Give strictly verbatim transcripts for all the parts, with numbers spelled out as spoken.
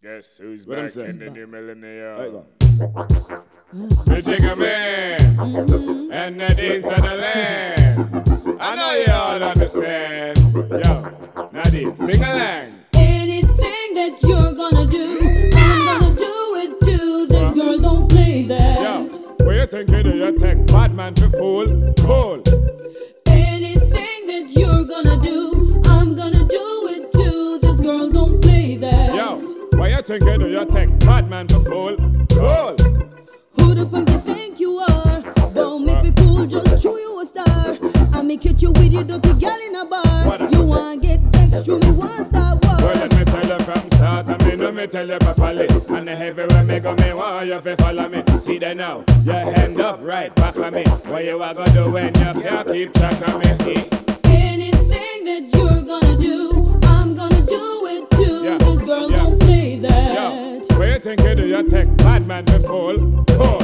Guess who's What I'm back saying? in the new millennium? There you go. The Jigga Man and the Dean Sutherland. I know you all understand. Yo, Nadine, sing along. Anything that you're gonna do, I'm gonna do it too. This girl don't play that. Yo, what you think you do? You take bad man for fool? Cool. Anything that you're gonna do, I'm gonna do it too. This girl don't play that. Yo, what you think you do? You take bad man for fool? Cool. Who the punk you think you are? Don't make me cool, just show you a star. I may catch you with your dirty gal in a bar. You wanna get vexed, true, me want start war. Well, let me tell you from start, I mean, let me tell you properly. And everywhere me go, me want you to follow me. See that now, your hand up right back of me. What you are gonna do when you can't keep track of me? Anything that you're gonna do, I'm gonna do it too. Yeah. This girl Yeah. don't play that. Yo, what you think you do? You take bad man for fool? Cool.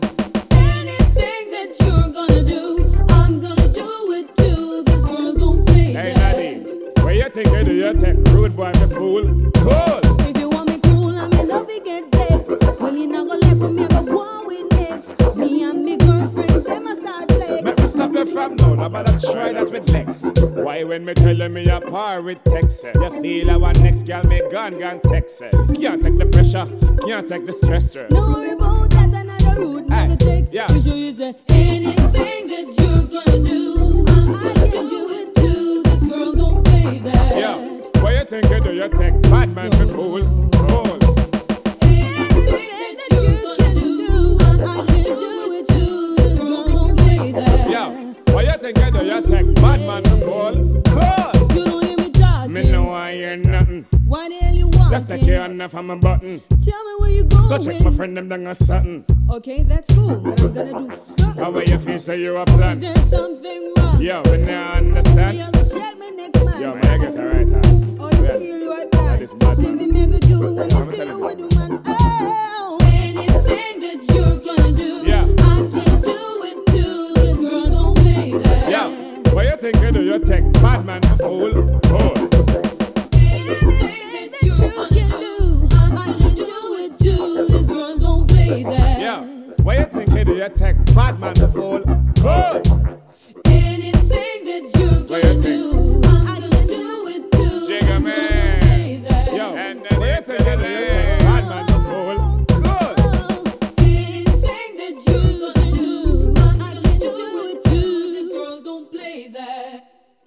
Anything that you're gonna do, I'm gonna do it too. This girl don't play Hey, that. Nadine, what you think you do? You take rude boy for fool? Cool. If you want me cool, I'm in love, we get vexed. Well, you not gonna let for me, I go go on with next. Me and me girlfriend, them a start flex. Let me stop you from now, no matter try that with Lex. Why when me tell you me a par with Texas? You feel I want next girl me gun gun sexes. Can't take the pressure, can't take the stress. Don't worry about that, another route Hey, gonna take. yeah. We show you the anything that you're gonna do, I can do it too. This girl don't play that. Yeah, what you think you do? You take bad man for fool? Cool. Anything that you can do, I can do it too. This girl don't play that. Yeah, what you think you do? You take bad man for fool? Cool. You don't hear me talking. Me know I hear nothing. Why the hell you walking? Just take your hand off of my button. Tell me where you going. Go check my friend them down or something. Okay, that's cool, but I'm gonna do something. How you feel say you a plan? There's something wrong. Yo, we now You understand. gonna check me next man. Yo, man, I get it right, huh? Oh, you Yeah. feel you are that. This bad See man. the mega do when Yeah, you I'm see telling you you. with the man. Oh, anything that you're gonna do, Yeah. I can do it too. This girl don't play that. Yo, what you think you do? You take bad man for fool? Cool. Anything that you can do, I can do it too. This girl don't play that. Yeah, what you think you do? You take bad man for fool? Cool.